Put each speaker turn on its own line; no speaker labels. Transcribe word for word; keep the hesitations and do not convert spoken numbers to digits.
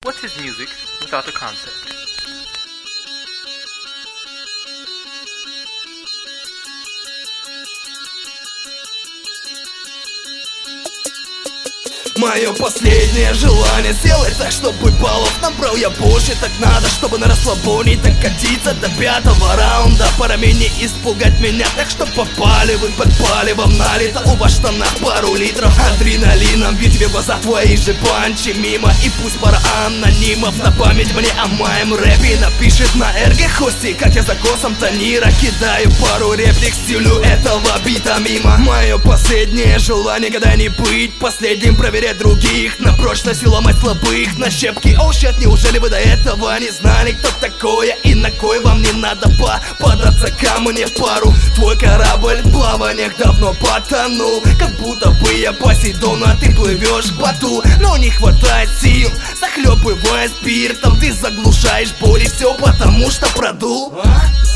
What is music without a concept?
Мое последнее желание сделать так, чтобы баллов набрал я больше. Так надо, чтобы на расслабоне докатиться до пятого раунда. Пора менее испугать меня так, что попали вы под палевом. Налито у вас в штанах пару литров адреналином. Бью тебе в глаза твои же панчи мимо. И пусть пара анонимов на память мне о моем рэпе напишет на эрге хости, как я за голосом Танира кидаю пару реплик в стилю этого бита мимо. Мое последнее желание когда не быть последним, проверять других на прочность и ломать слабых на щепки. Оу, щет, неужели вы до этого не знали, кто такое и на кой вам не надо попадаться ко мне в пару? Твой корабль в плаваниях давно потонул, как будто бы я Посейдон, а ты плывешь в баду. Но не хватает сил, захлебывая спиртом, ты заглушаешь боль и все потому что продул.